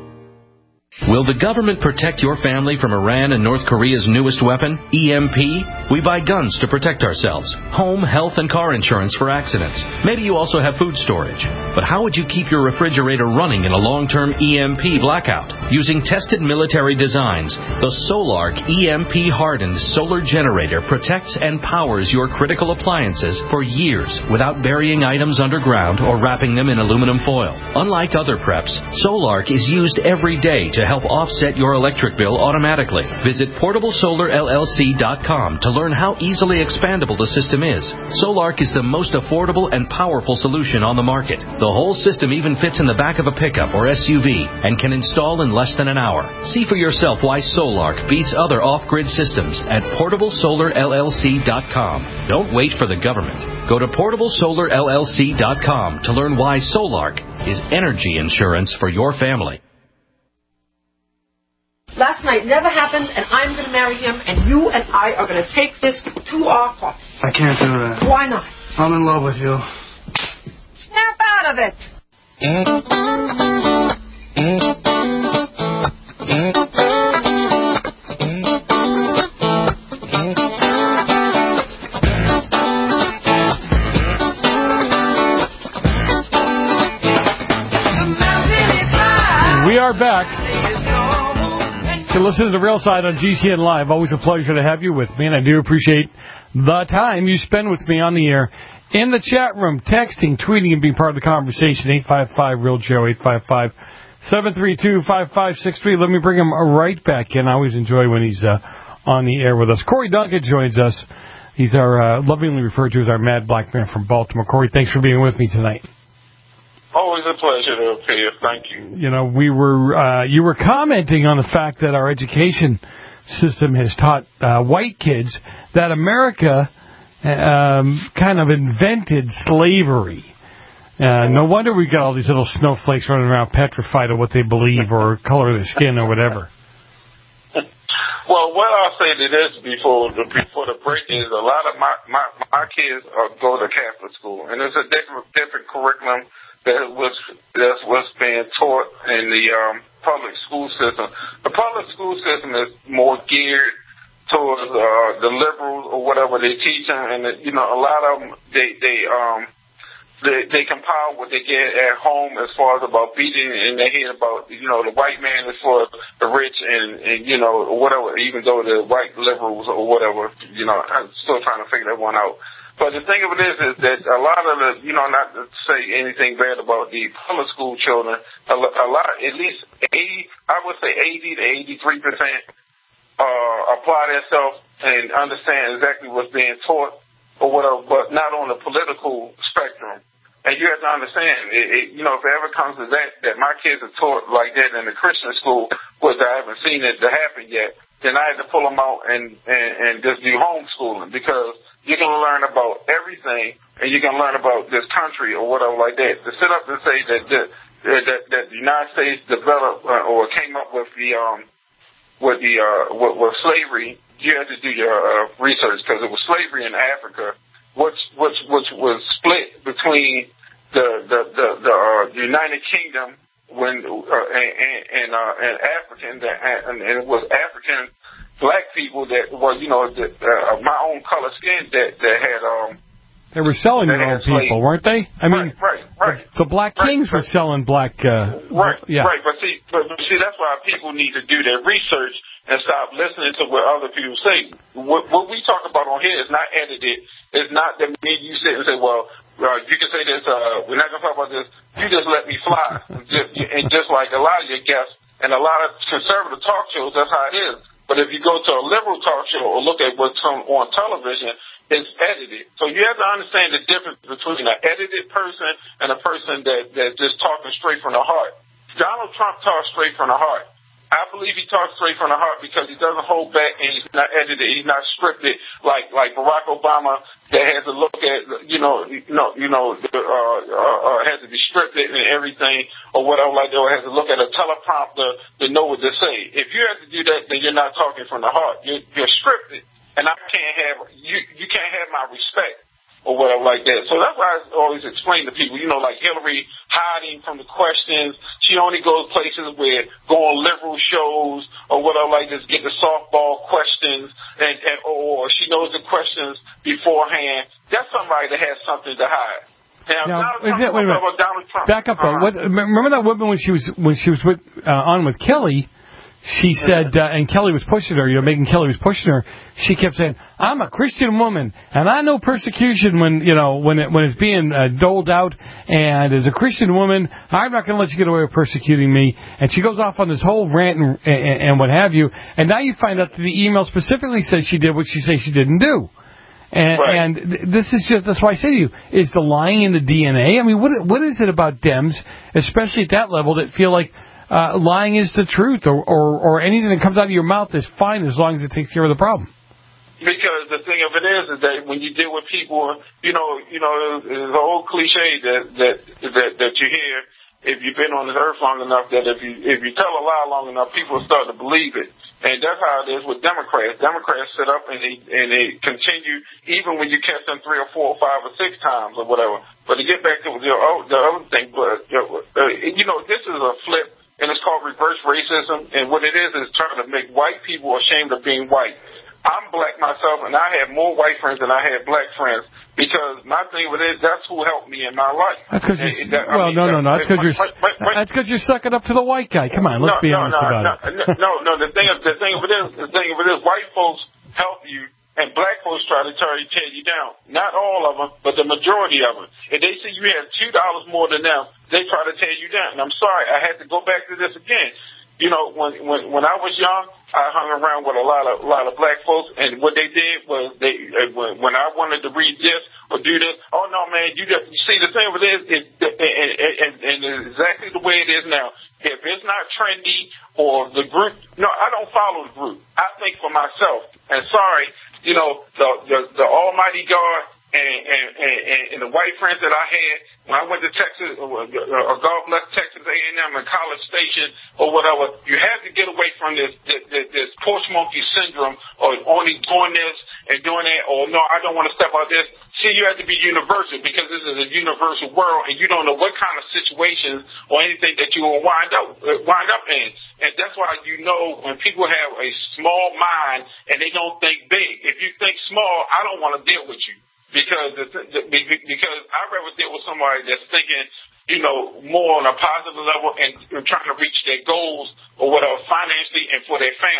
Will the government protect your family from Iran and North Korea's newest weapon, E M P? We buy guns to protect ourselves, home, health, and car insurance for accidents. Maybe you also have food storage. But how would you keep your refrigerator running in a long-term E M P blackout? Using tested military designs, the Solark E M P-hardened solar generator protects and powers your critical appliances for years without burying items underground or wrapping them in aluminum foil. Unlike other preps, Solark is used every day to help offset your electric bill automatically. Visit portable solar L L C dot com to learn how easily expandable the system is. Solark is the most affordable and powerful solution on the market. The whole system even fits in the back of a pickup or S U V and can install in less than an hour. See for yourself why Solark beats other off-grid systems at portable solar L L C dot com. Don't wait for the government. Go to portable solar L L C dot com to learn why Solark is energy insurance for your family. Last night never happened, and I'm going to marry him, and you and I are going to take this to our court. I can't do that. Why not? I'm in love with you. Snap out of it! We are back. To listen to The Real Side on G C N Live. Always a pleasure to have you with me, and I do appreciate the time you spend with me on the air, in the chat room, texting, tweeting, and being part of the conversation. eight five five, real Joe, eight five five, seven three two, five five six three. Let me bring him right back in. I always enjoy when he's uh, on the air with us. Corey Duncan joins us. He's our uh, lovingly referred to as our Mad Black Man from Baltimore. Corey, thanks for being with me tonight. Always a pleasure to appear. Thank you. You know, we were uh, you were commenting on the fact that our education system has taught uh, white kids that America um, kind of invented slavery. Uh, no wonder we got all these little snowflakes running around petrified of what they believe or color of their skin or whatever. Well, what I'll say to this before the, before the break is a lot of my my, my kids uh, go to Catholic school, and there's a different different curriculum that was that's what's being taught in the um, public school system. The public school system is more geared towards uh, the liberals or whatever they teach them, and you know a lot of them they they um they they compile what they get at home as far as about beating, and they hear about you know the white man is for the rich and and you know whatever, even though the white liberals or whatever, you know I'm still trying to figure that one out. But the thing of it is, is that a lot of the, you know, not to say anything bad about the public school children, a, a lot, at least eighty, I would say eighty to eighty-three percent, uh, apply themselves and understand exactly what's being taught or whatever, but not on the political spectrum. And you have to understand, it, it, you know, if it ever comes to that, that my kids are taught like that in the Christian school, which I haven't seen it to happen yet, then I had to pull them out and, and, and just do homeschooling, because you can learn about everything and you can learn about this country or whatever like that. To sit up and say that the, that, that the United States developed uh, or came up with the um, with the uh, with, with slavery, you had to do your uh, research, because it was slavery in Africa, which which which was split between the the the, the uh, United Kingdom when uh, and and, uh, and African and, and it was African black people that were, you know, that, uh, my own color skin that that had um. They were selling their own people, weren't they? I mean, right, right, right. The Black Kings right, were selling black. Uh, right, yeah. right. But see, but, but see, that's why people need to do their research and stop listening to what other people say. What, what we talk about on here is not edited. It's not that me and you sit and say, well, uh, you can say this. Uh, we're not gonna talk about this. You just let me fly. just, and just like a lot of your guests and a lot of conservative talk shows, that's how it is. But if you go to a liberal talk show or look at what's on, on television, it's edited. So you have to understand the difference between an edited person and a person that that's just talking straight from the heart. Donald Trump talks straight from the heart. I believe he talks straight from the heart because he doesn't hold back and he's not edited. He's not scripted like like Barack Obama that has to look at, you know, you know, you know, uh, uh, uh, has to be scripted and everything or whatever like that, or has to look at a teleprompter to know what to say. If you have to do that, then you're not talking from the heart. You're, you're scripted, and I can't have you. You can't have my respect or whatever like that. So that's why I always explain to people, you know, like Hillary hiding from the questions. She only goes places where go on liberal shows or whatever like this, get the softball questions, and, and or she knows the questions beforehand. That's somebody that has something to hide. Now, now Donald is Trump, it, wait a minute. about Donald Trump. Back up, though. Uh-huh. What, remember that woman when she was when she was with uh, on with Kelly? She said, uh, and Kelly was pushing her, you know, Megyn Kelly was pushing her. She kept saying, "I'm a Christian woman, and I know persecution when, you know, when it, when it's being uh, doled out. And as a Christian woman, I'm not going to let you get away with persecuting me." And she goes off on this whole rant and, and, and what have you. And now you find out that the email specifically says she did what she says she didn't do. And, right. and this is just, that's why I say to you, is the lying in the D N A? I mean, what what is it about Dems, especially at that level, that feel like Uh, lying is the truth, or, or or anything that comes out of your mouth is fine as long as it takes care of the problem? Because the thing of it is, is that when you deal with people, you know, you know, there's an old cliche that that that, that you hear if you've been on this earth long enough, that if you if you tell a lie long enough, people start to believe it. And that's how it is with Democrats. Democrats sit up and they and they continue even when you catch them three or four or five or six times or whatever. But to get back to the, the other thing, but uh, you know, this is a flip. And it's called reverse racism. And what it is is trying to make white people ashamed of being white. I'm black myself, and I have more white friends than I have black friends because my thing with it, that's who helped me in my life. That's because you're. That, well, mean, no, no, no. That's because you're. That's because you're sucking up to the white guy. Come on, let's no, be no, honest no, about no, it. No, no. The thing, the thing of it is, the thing of it is, white folks help you. And black folks try to tear, tear you down. Not all of them, but the majority of them. If they see you have two dollars more than them, they try to tear you down. And I'm sorry, I had to go back to this again. You know, when when when I was young, I hung around with a lot of a lot of black folks, and what they did was they uh, when, when I wanted to read this or do this, oh no, man, you just you see the thing with this is and, and, and it's exactly the way it is now. If it's not trendy or the group, no, I don't follow the group. I think for myself. And sorry, you know, the the, the Almighty God and, and, and, and the white friends that I had when I went to Texas, or God bless Texas A and M and College Station or whatever, you have to get away from this this, this porch monkey syndrome or only doing this and doing that, or no, I don't want to step out this. See, you have to be universal because this is a universal world, and you don't know what kind of situations or anything that you will wind up wind up in. And that's why you know when people have a small mind and they don't think big. If you think small, I don't want to deal with you because the, the, because I'd rather deal with somebody that's thinking, you know, more on a positive level and trying to reach their goals or whatever financially and for their family.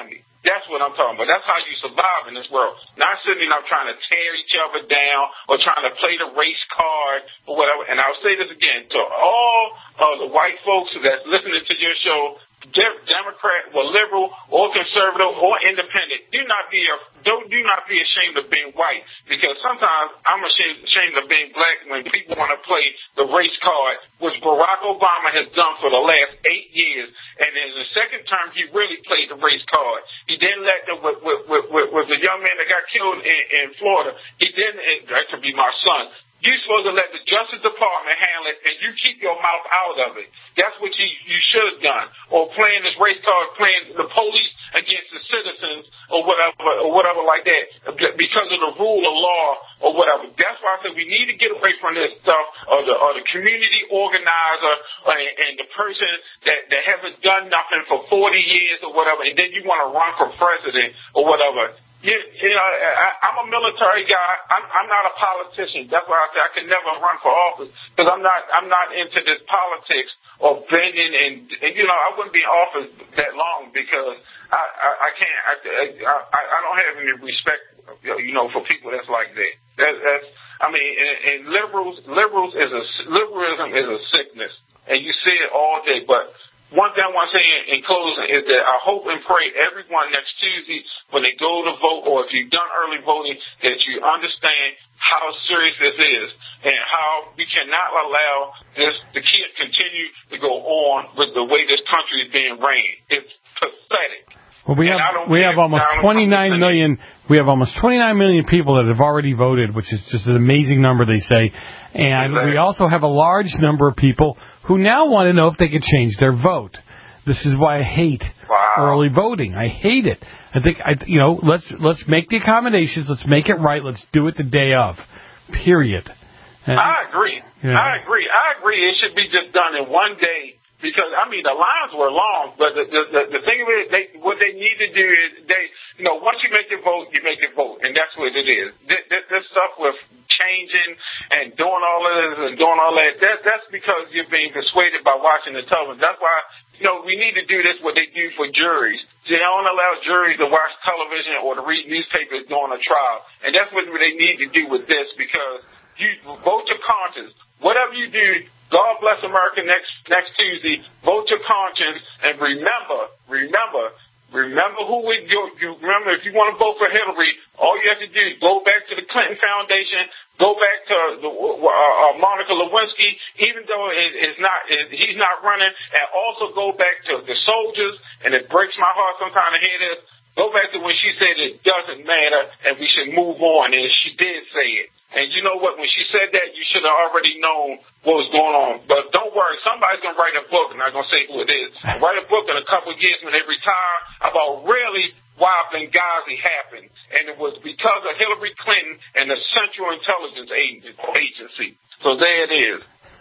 That's what I'm talking about. That's how you survive in this world. Not sitting up trying to tear each other down or trying to play the race card or whatever. And I'll say this again to all of the white folks that's listening to your show, Democrat, or liberal, or conservative, or independent. Do not be a don't do not be ashamed of being white, because sometimes I'm ashamed, ashamed of being black when people want to play the race card, which Barack Obama has done for the last eight years. And in the second term, he really played the race card. He didn't let the with with with, with, with the young man that got killed in, in Florida. He didn't. That could be my son. You're supposed to let the Justice Department handle it, and you keep your mouth out of it. That's what you, you should have done. Or playing this race card, playing the police against the citizens, or whatever, or whatever like that, because of the rule of law, or whatever. That's why I said we need to get away from this stuff, or the, or the community organizer, or, and the person that, that hasn't done nothing for forty years, or whatever, and then you want to run for president, or whatever. You, you know, I, I'm a military guy. I'm, I'm not a politician. That's why I say I can never run for office, because I'm not. I'm not into this politics or bending, and, and you know, I wouldn't be in office that long because I, I, I can't. I, I, I don't have any respect, you know, for people that's like that. that that's. I mean, and, and liberals, liberals is a liberalism is a sickness, and you see it all day, but. One thing I want to say in, in closing is that I hope and pray everyone next Tuesday when they go to vote, or if you've done early voting, that you understand how serious this is and how we cannot allow this to keep, continue to go on with the way this country is being ran. It's pathetic. Well, we have we have almost twenty-nine million. We have almost twenty-nine million people that have already voted, which is just an amazing number, they say. And exactly. We also have a large number of people who now want to know if they can change their vote. This is why I hate wow. early voting. I hate it. I think I, you know, let's let's make the accommodations. Let's make it right. Let's do it the day of. Period. And, I agree. You know, I agree. I agree. It should be just done in one day. Because, I mean, the lines were long, but the the, the, the thing of it, they, what they need to do is, they, you know, once you make your vote, you make your vote, and that's what it is. This, this, this stuff with changing and doing all of this and doing all that, that, that's because you're being persuaded by watching the television. That's why, you know, we need to do this, what they do for juries. They don't allow juries to watch television or to read newspapers during a trial, and that's what they need to do with this, because you vote your conscience. Whatever you do, God bless America next next Tuesday. Vote your conscience, and remember, remember, remember who we you, you remember. If you want to vote for Hillary, all you have to do is go back to the Clinton Foundation, go back to the, uh, uh, Monica Lewinsky, even though it, it's not it, he's not running, and also go back to the soldiers. And it breaks my heart sometimes to hear this. Go back to when she said it doesn't matter and we should move on, and she did say it. And you know what? When she said that, you should have already known what was going on. But don't worry, somebody's going to write a book, and I'm going to say who it is. Write a book in a couple of years when they retire about really why Benghazi happened. And it was because of Hillary Clinton and the Central Intelligence Agency. So there it is.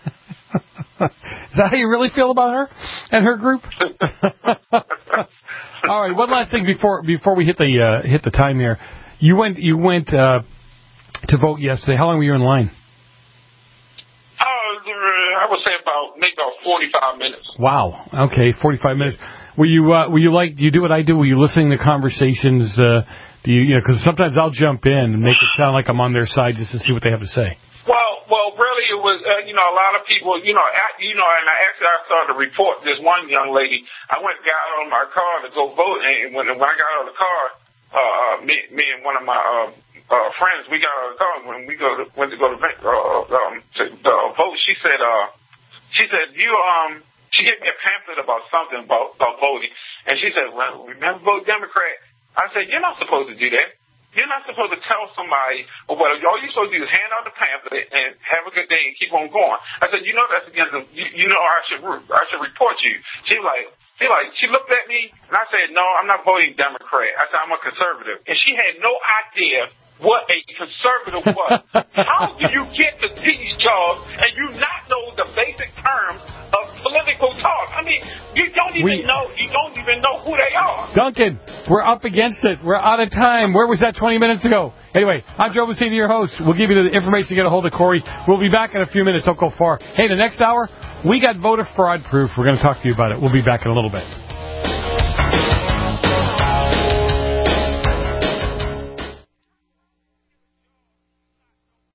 Is that how you really feel about her and her group? All right, one last thing before before we hit the uh, hit the time here. You went you went uh, to vote yesterday. How long were you in line? Uh, I would say about maybe about forty-five minutes. Wow. Okay, forty-five minutes. Were you uh, were you like? Do you do what I do? Were you listening to conversations? Uh, do you you know? Because sometimes I'll jump in and make it sound like I'm on their side just to see what they have to say. Well, well, really, it was uh, you know a lot of people you know at, you know, and I actually I started to report this one young lady. I went and got out of my car to go vote, and when when I got out of the car, uh, me me and one of my uh, uh, friends, we got out of the car when we go to, went to go to uh, um to uh, vote. She said uh she said you um she gave me a pamphlet about something about, about voting, and she said, well, remember vote Democrat. I said, you're not supposed to do that. You're not supposed to tell somebody, or what, all you're supposed to do is hand out the pamphlet and have a good day and keep on going. I said, you know that's against the, you, you know I should I should report you. She was like, she like, she looked at me, and I said, no, I'm not voting Democrat. I said, I'm a conservative. And she had no idea what a conservative was. How do you get to these jobs and you not know the basic terms of political talk? I mean, you don't even we, know. You don't even know who they are. Duncan, we're up against it. We're out of time. Where was that twenty minutes ago? Anyway, I'm Joe Messina, your host. We'll give you the information to get a hold of Corey. We'll be back in a few minutes. Don't go far. Hey, the next hour, we got voter fraud proof. We're going to talk to you about it. We'll be back in a little bit.